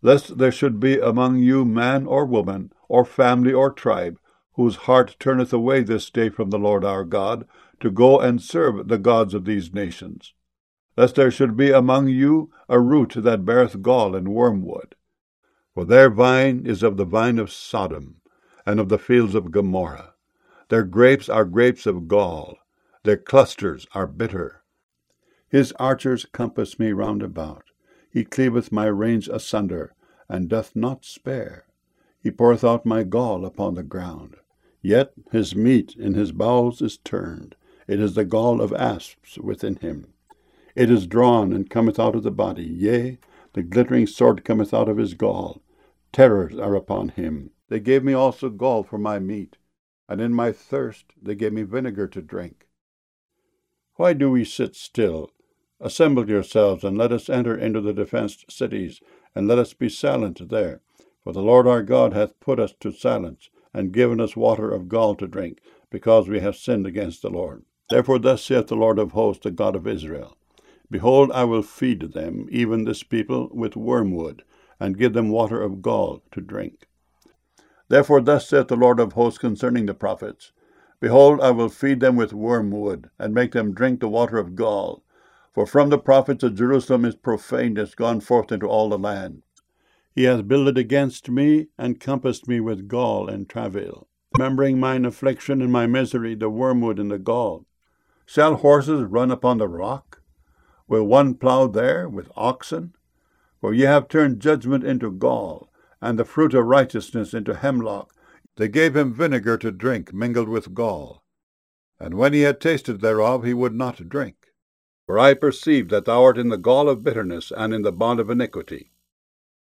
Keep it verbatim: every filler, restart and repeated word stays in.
lest there should be among you man or woman, or family or tribe, whose heart turneth away this day from the Lord our God, to go and serve the gods of these nations. Lest there should be among you a root that beareth gall and wormwood. For their vine is of the vine of Sodom, and of the fields of Gomorrah. Their grapes are grapes of gall, their clusters are bitter. His archers compass me round about. He cleaveth my range asunder, and doth not spare. He poureth out my gall upon the ground. Yet his meat in his bowels is turned. It is the gall of asps within him. It is drawn and cometh out of the body. Yea, the glittering sword cometh out of his gall. Terrors are upon him. They gave me also gall for my meat, and in my thirst they gave me vinegar to drink. Why do we sit still? Assemble yourselves, and let us enter into the defenced cities, and let us be silent there. For the Lord our God hath put us to silence, and given us water of gall to drink, because we have sinned against the Lord. Therefore thus saith the Lord of hosts, the God of Israel, Behold, I will feed them, even this people, with wormwood, and give them water of gall to drink. Therefore thus saith the Lord of hosts concerning the prophets, Behold, I will feed them with wormwood, and make them drink the water of gall. For from the prophets of Jerusalem is profaned, is gone forth into all the land. He hath builded against me, and compassed me with gall and travail, remembering mine affliction and my misery, the wormwood and the gall. Shall horses run upon the rock? Will one plow there with oxen? For ye have turned judgment into gall, and the fruit of righteousness into hemlock. They gave him vinegar to drink, mingled with gall. And when he had tasted thereof, he would not drink. For I perceive that thou art in the gall of bitterness, and in the bond of iniquity.